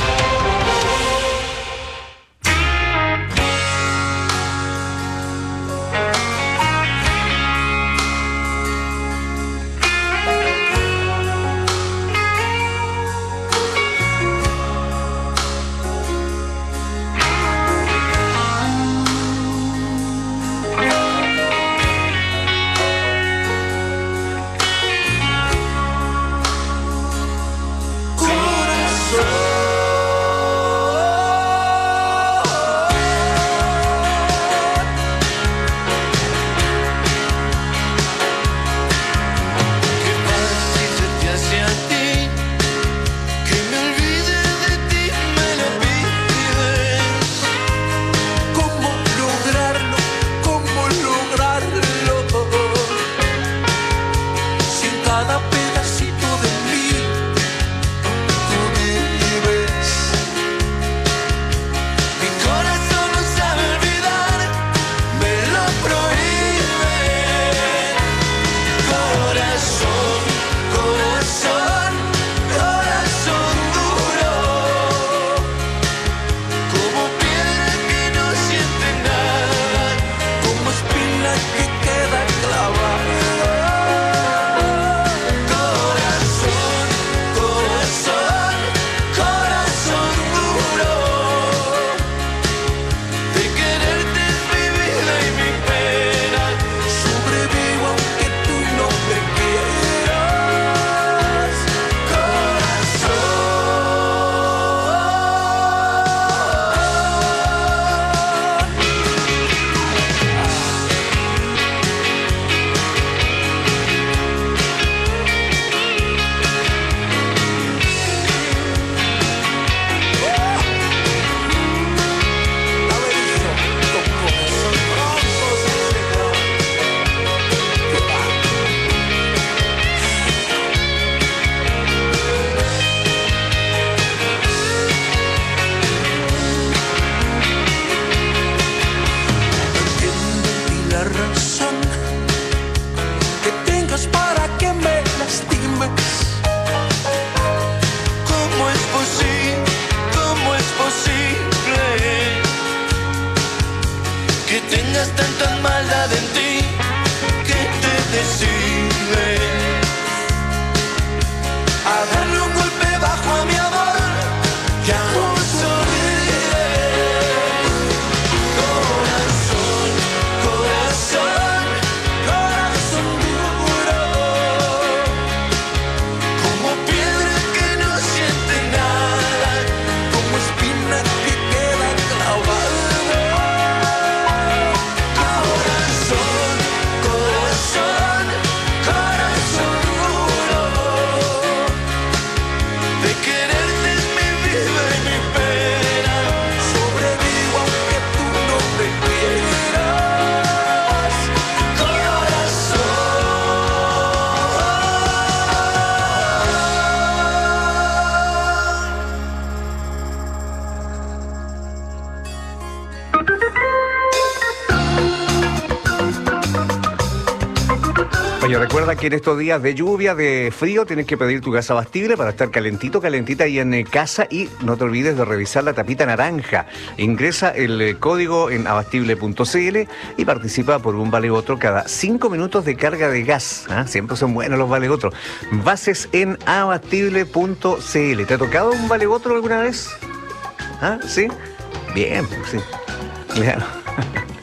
Oye, recuerda que en estos días de lluvia, de frío, tienes que pedir tu gas Abastible para estar calentito, calentita ahí en eh, casa, y no te olvides de revisar la tapita naranja. Ingresa el eh, código en abastible punto c l y participa por un vale otro cada cinco minutos de carga de gas. ¿Ah? Siempre son buenos los vale otro. Bases en abastible punto c l. ¿Te ha tocado un vale otro alguna vez? ¿Ah? ¿Sí? Bien, sí. Claro.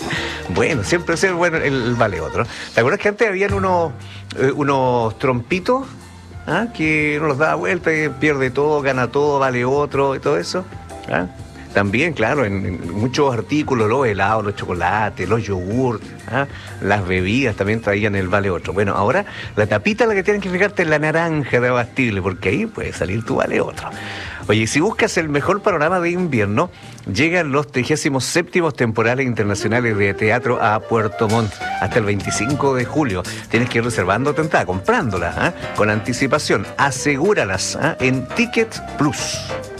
Bueno, siempre es el bueno el, el vale otro. ¿Te acuerdas que antes habían unos, eh, unos trompitos? ¿Ah? Que uno los da vuelta y pierde todo, gana todo, vale otro y todo eso. ¿Ah? También, claro, en, en muchos artículos, los helados, los chocolates, los yogurts, ¿ah? Las bebidas también traían el vale otro. Bueno, ahora la tapita la que tienen que fijarte es la naranja de Abastible, porque ahí puede salir tu vale otro. Oye, si buscas el mejor panorama de invierno, llegan los trigésimos séptimos temporales internacionales de teatro a Puerto Montt hasta el veinticinco de julio. Tienes que ir reservando tu entrada, comprándola, ¿ah? Con anticipación. Asegúralas, ¿ah? En Ticket Plus.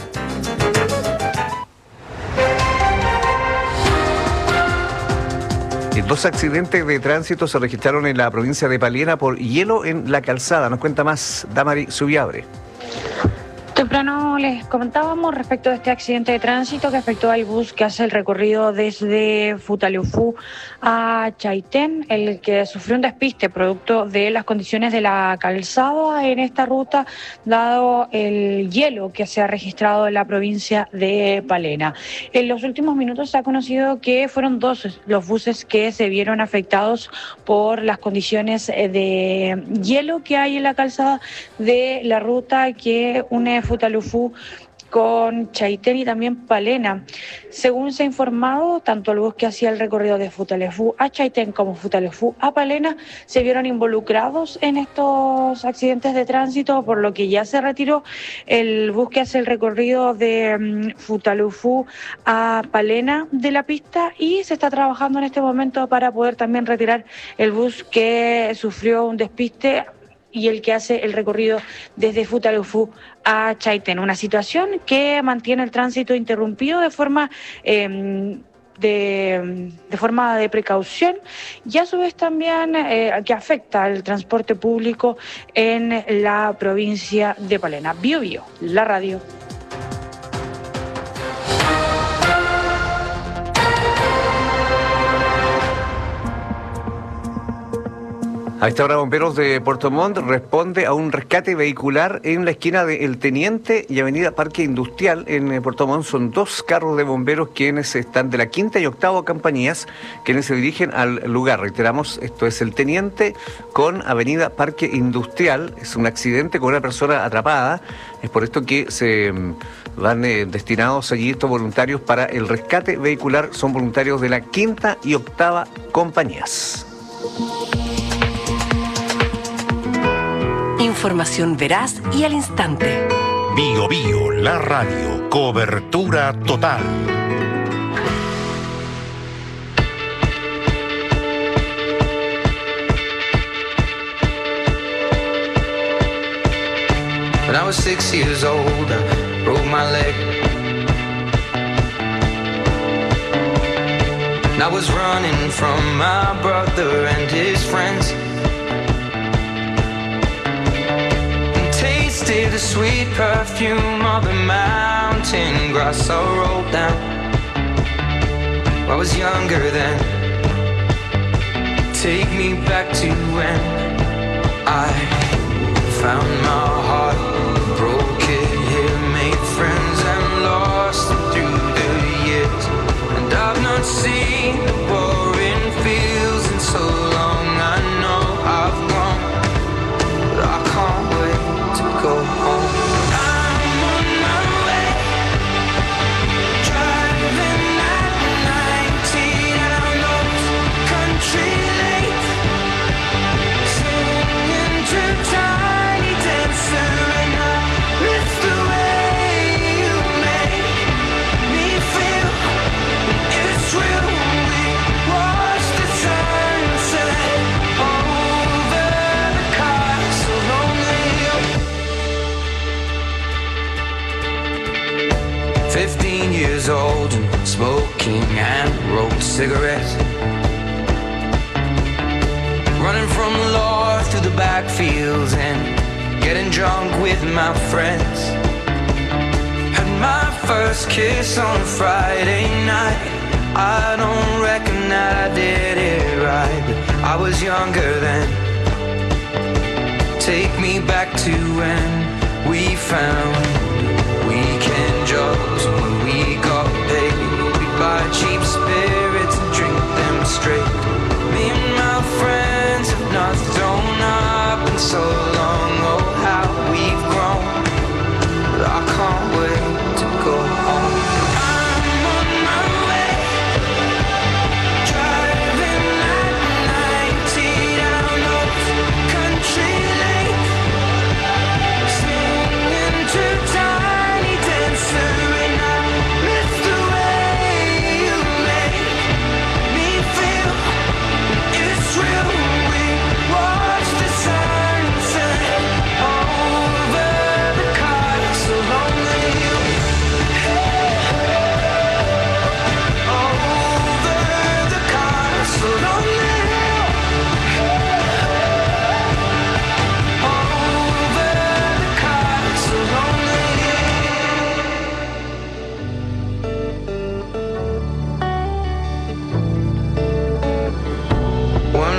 Dos accidentes de tránsito se registraron en la provincia de Palena por hielo en la calzada. Nos cuenta más Damari Subiabre. Temprano les comentábamos respecto de este accidente de tránsito que afectó al bus que hace el recorrido desde Futaleufú a Chaitén, el que sufrió un despiste producto de las condiciones de la calzada en esta ruta, dado el hielo que se ha registrado en la provincia de Palena. En los últimos minutos se ha conocido que fueron dos los buses que se vieron afectados por las condiciones de hielo que hay en la calzada de la ruta que une Futaleufú con Chaitén y también Palena. Según se ha informado, tanto el bus que hacía el recorrido de Futaleufú a Chaitén como Futaleufú a Palena se vieron involucrados en estos accidentes de tránsito, por lo que ya se retiró el bus que hace el recorrido de um, Futaleufú a Palena de la pista y se está trabajando en este momento para poder también retirar el bus que sufrió un despiste y el que hace el recorrido desde Futaleufú a Chaitén. Una situación que mantiene el tránsito interrumpido de forma eh, de, de forma de precaución y a su vez también eh, que afecta al transporte público en la provincia de Palena. Bio Bio, la radio. A esta hora, Bomberos de Puerto Montt responde a un rescate vehicular en la esquina de El Teniente y Avenida Parque Industrial en Puerto Montt. Son dos carros de bomberos quienes están de la quinta y octava compañías quienes se dirigen al lugar. Reiteramos, esto es El Teniente con Avenida Parque Industrial. Es un accidente con una persona atrapada. Es por esto que se van eh, destinados allí estos voluntarios para el rescate vehicular. Son voluntarios de la quinta y octava compañías. Información veraz y al instante. Bio Bio, la radio. Cobertura total. When I was six years old, I broke my leg. And I was running from my brother and his friends. Tasted the sweet perfume of the mountain grass I rolled down. I was younger then. Take me back to when I found my heart, broke it here, made friends and lost them through the years. And I've not seen the boring fields in so long. I know I've grown, but I can't wait to go home. I'm on my way, driving at nineteen down those country lanes, singing to Tiny Dancer, and I miss the way you make me feel. It's real. We watch the sunset over the castle lonely. Fifteen years old and smoking and rolled cigarettes, running from the law through the backfields and getting drunk with my friends. Had my first kiss on a Friday night. I don't reckon that I did it right, but I was younger then. Take me back to when we found weekend jobs, when we got paid. We'd buy cheap spirits and drink them straight.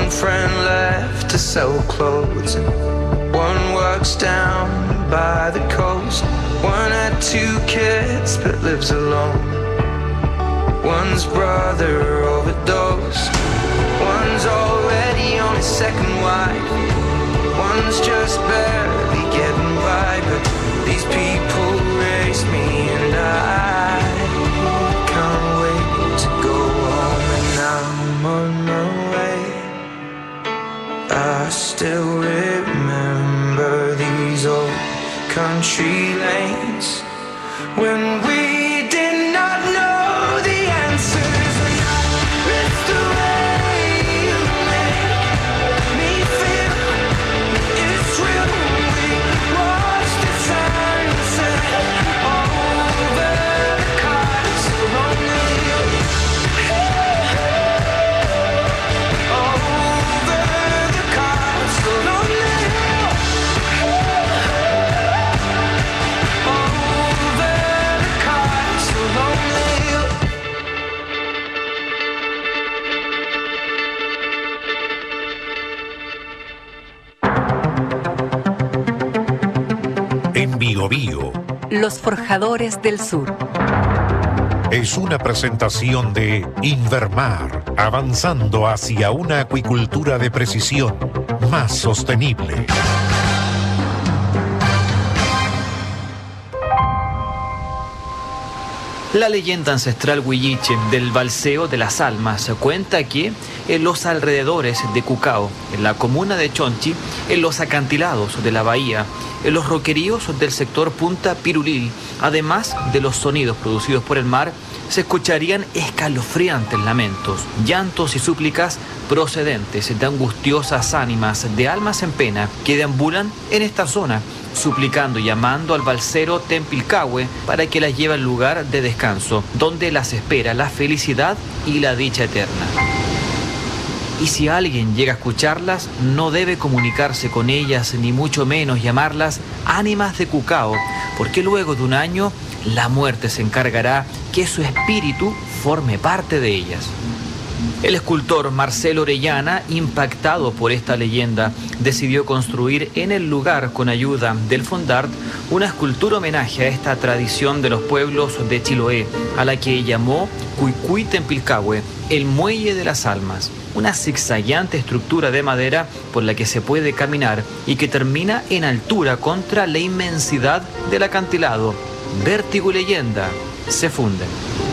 One friend left to sell clothes, one works down by the coast. One had two kids but lives alone. One's brother overdosed. One's already on his second wife. One's just barely getting by. But these people raised me and I can't wait to go home. And I'm on my way. I still remember these old country lanes when we did not know the answers. And I missed the way you make me feel it's real. We watched the sunset over the castle lonely. Over the castle lonely. En Bio Bio, Los Forjadores del Sur. es una presentación de Invermar, avanzando hacia una acuicultura de precisión más sostenible. La leyenda ancestral huilliche del balseo de las almas cuenta que en los alrededores de Cucao, en la comuna de Chonchi, en los acantilados de la bahía, en los roqueríos del sector Punta Pirulil, además de los sonidos producidos por el mar, se escucharían escalofriantes lamentos, llantos y súplicas procedentes de angustiosas ánimas de almas en pena que deambulan en esta zona, suplicando y llamando al balsero Tempilcahue para que las lleve al lugar de descanso, donde las espera la felicidad y la dicha eterna. Y si alguien llega a escucharlas, no debe comunicarse con ellas, ni mucho menos llamarlas ánimas de Cucao, porque luego de un año la muerte se encargará que su espíritu forme parte de ellas. El escultor Marcelo Orellana, impactado por esta leyenda, decidió construir en el lugar, con ayuda del Fondart, una escultura homenaje a esta tradición de los pueblos de Chiloé, a la que llamó Cuicuy Tempilcahue, el muelle de las almas, una zigzagueante estructura de madera por la que se puede caminar y que termina en altura contra la inmensidad del acantilado. Vértigo y leyenda se funden.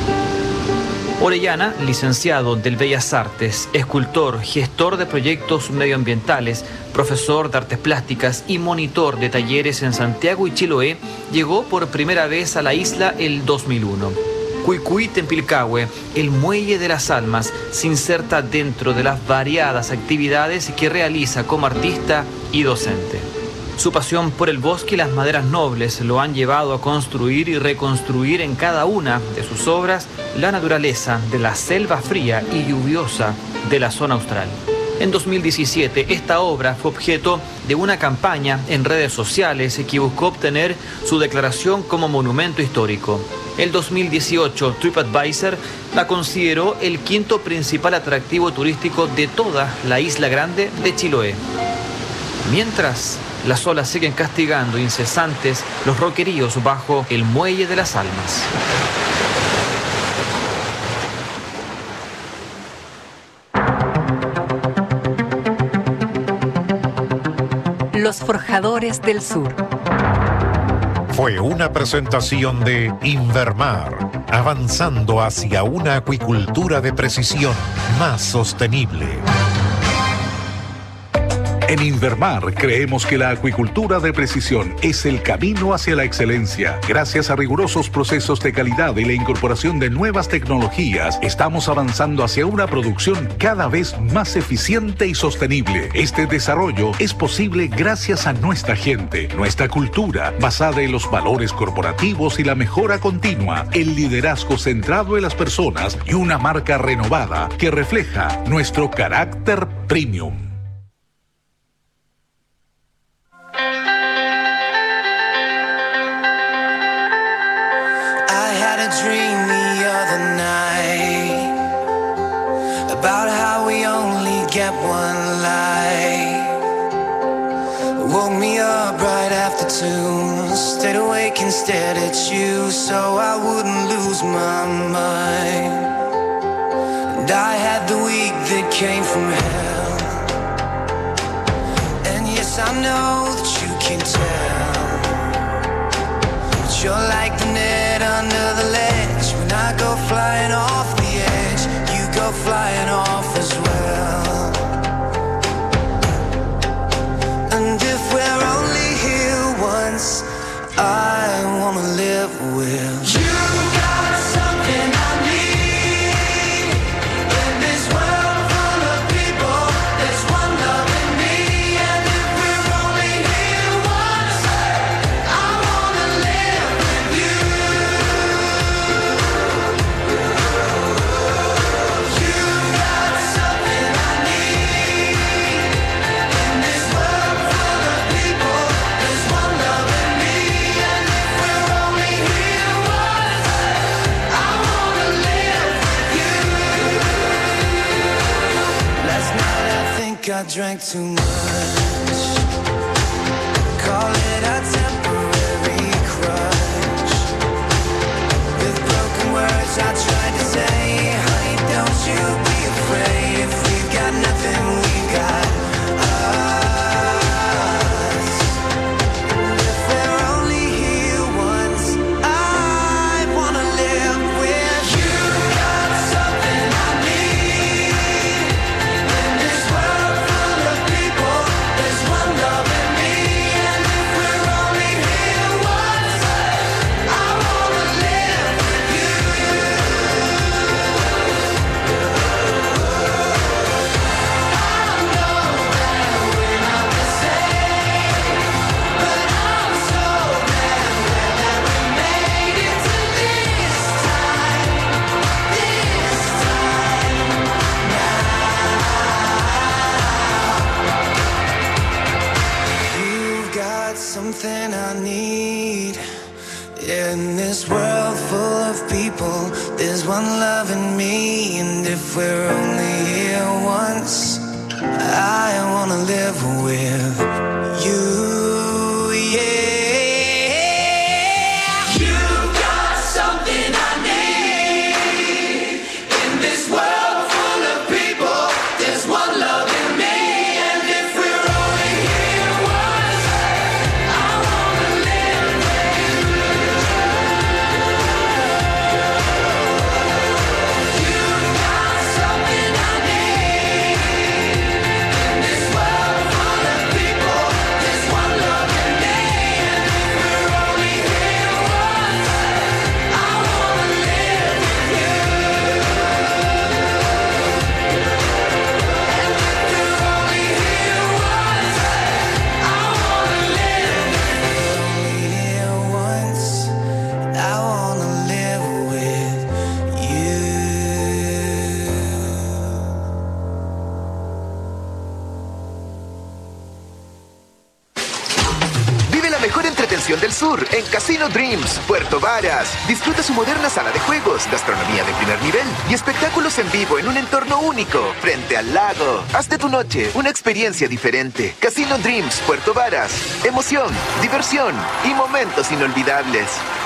Orellana, licenciado del Bellas Artes, escultor, gestor de proyectos medioambientales, profesor de artes plásticas y monitor de talleres en Santiago y Chiloé, llegó por primera vez a la isla el dos mil uno. Cuicuy Tempilcahue, el muelle de las almas, se inserta dentro de las variadas actividades que realiza como artista y docente. Su pasión por el bosque y las maderas nobles lo han llevado a construir y reconstruir en cada una de sus obras la naturaleza de la selva fría y lluviosa de la zona austral. En dos mil diecisiete, esta obra fue objeto de una campaña en redes sociales que buscó obtener su declaración como monumento histórico. El dos mil dieciocho, TripAdvisor la consideró el quinto principal atractivo turístico de toda la isla grande de Chiloé. Mientras las olas siguen castigando incesantes los roqueríos bajo el muelle de las almas. Los Forjadores del Sur. Fue una presentación de Invermar, avanzando hacia una acuicultura de precisión más sostenible. En Invermar creemos que la acuicultura de precisión es el camino hacia la excelencia. Gracias a rigurosos procesos de calidad y la incorporación de nuevas tecnologías, estamos avanzando hacia una producción cada vez más eficiente y sostenible. Este desarrollo es posible gracias a nuestra gente, nuestra cultura, basada en los valores corporativos y la mejora continua, el liderazgo centrado en las personas y una marca renovada que refleja nuestro carácter premium. Dream the other night about how we only get one light. Woke me up right after two. Stayed awake and stared at you so I wouldn't lose my mind. And I had the week that came from hell. And yes, I know that you can tell, but you're like the net under the ledge. When I go flying off the edge, you go flying off as well. And if we're only here once, I wanna live with you. Got something I need in this world full of people. There's one love in me, and if we're only here once, I wanna live with you. You got something I need in this world full of people. There's one love in me, and if we're only here once, I wanna live with you. Last night I think I drank too much. Call it a temporary crush. With broken words I tried to say, honey, don't you be afraid. If we've got nothing, we've got us. And if we're only here once, I wanna live with you. Got something I need in this world full of people. There's one love in me, and if we're only here once, I wanna live with you. I know that we're not the same, but I'm so damn glad that we made it to this time, this time now. You've got something I need in this world full of people. There's one love in me, and if we're only here once, I wanna live with you, yeah. You've got something I need in this world full of people. There's one love in me, and if we're only here once, I wanna live with you. You've got something I need in this world full of people. There's one love in me, and if we're only here once, I wanna live with you. And if we're only here once, I wanna live with you. Only here once, I wanna live with you. Vive la mejor entretención del sur en Casino Dreams, Puerto Varas. Disfruta su moderna sala de juegos, gastronomía de primer nivel y espectáculos en vivo en un entorno único, frente al lago. Haz de tu noche una experiencia diferente. Casino Dreams, Puerto Varas. Emoción, diversión y momentos inolvidables.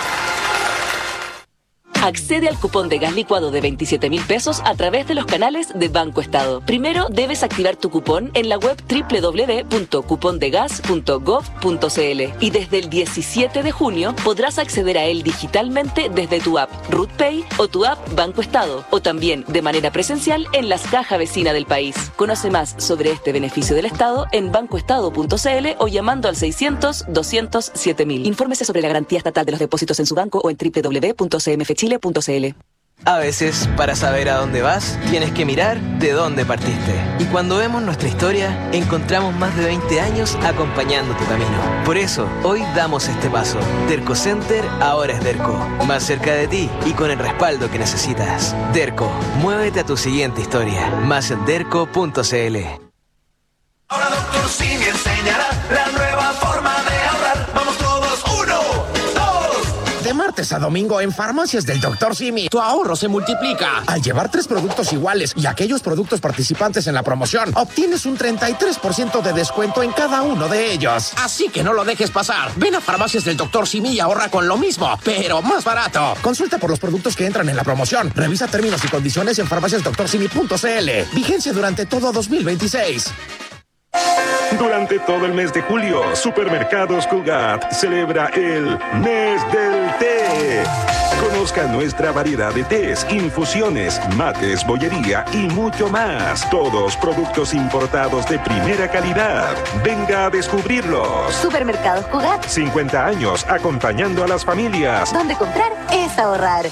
Accede al cupón de gas licuado de veintisiete mil pesos a través de los canales de Banco Estado. Primero debes activar tu cupón en la web doble u doble u doble u punto cupondegas punto gov punto cl y desde el diecisiete de junio podrás acceder a él digitalmente desde tu app RutPay o tu app Banco Estado, o también de manera presencial en las cajas vecinas del país. Conoce más sobre este beneficio del Estado en bancoestado punto cl o llamando al seiscientos, doscientos, siete mil. Infórmese sobre la garantía estatal de los depósitos en su banco o en doble u doble u doble u punto c m f chile punto c l. A veces, para saber a dónde vas, tienes que mirar de dónde partiste. Y cuando vemos nuestra historia, encontramos más de veinte años acompañando tu camino. Por eso, hoy damos este paso. Derco Center ahora es Derco. Más cerca de ti y con el respaldo que necesitas. Derco, muévete a tu siguiente historia. Más en derco punto c l. Ahora Doctor Simi enseñará la nueva forma de ahorrar. Vamos todos, uno, dos. De martes lunes a domingo en Farmacias del doctor Simi, tu ahorro se multiplica. Al llevar tres productos iguales y aquellos productos participantes en la promoción, obtienes un treinta y tres por ciento de descuento en cada uno de ellos. Así que no lo dejes pasar. Ven a Farmacias del doctor Simi y ahorra con lo mismo, pero más barato. Consulta por los productos que entran en la promoción. Revisa términos y condiciones en farmacias doctor simi punto c l. Vigencia durante todo dos mil veintiséis. Durante todo el mes de julio, Supermercados Cugat celebra el Mes del Té. Conozca nuestra variedad de tés, infusiones, mates, bollería y mucho más. Todos productos importados de primera calidad. Venga a descubrirlos. Supermercados Cugat. cincuenta años acompañando a las familias. Donde comprar es ahorrar.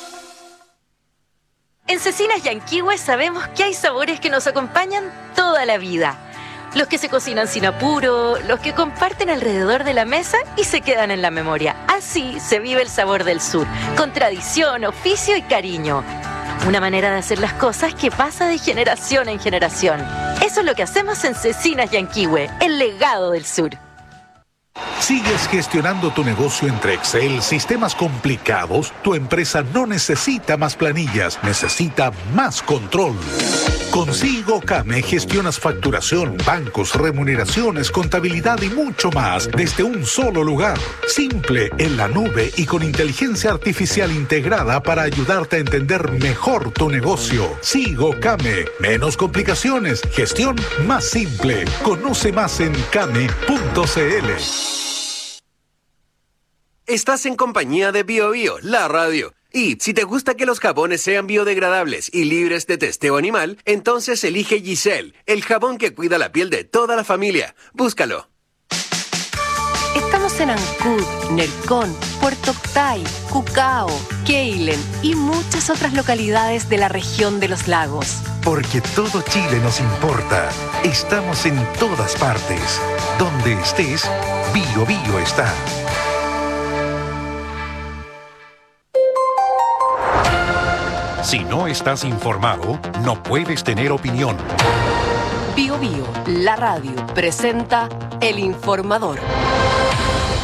En Cecinas Yanquihue sabemos que hay sabores que nos acompañan toda la vida. Los que se cocinan sin apuro, los que comparten alrededor de la mesa y se quedan en la memoria. Así se vive el sabor del sur, con tradición, oficio y cariño. Una manera de hacer las cosas que pasa de generación en generación. Eso es lo que hacemos en Cecinas Yanquihue, el legado del sur. ¿Sigues gestionando tu negocio entre Excel, sistemas complicados? Tu empresa no necesita más planillas, necesita más control. Con SigoCame gestionas facturación, bancos, remuneraciones, contabilidad y mucho más desde un solo lugar. Simple, en la nube y con inteligencia artificial integrada para ayudarte a entender mejor tu negocio. SigoCame. Menos complicaciones, gestión más simple. Conoce más en came punto c l. Estás en compañía de Bio Bio, la radio. Y si te gusta que los jabones sean biodegradables y libres de testeo animal, entonces elige Giselle, el jabón que cuida la piel de toda la familia. Búscalo. Estamos en Ancud, Nercón, Puerto Octay, Cucao, Keilen y muchas otras localidades de la región de los lagos. Porque todo Chile nos importa. Estamos en todas partes. Donde estés, Bio Bio está. Si no estás informado, no puedes tener opinión. Bio Bio, la radio, presenta El Informador.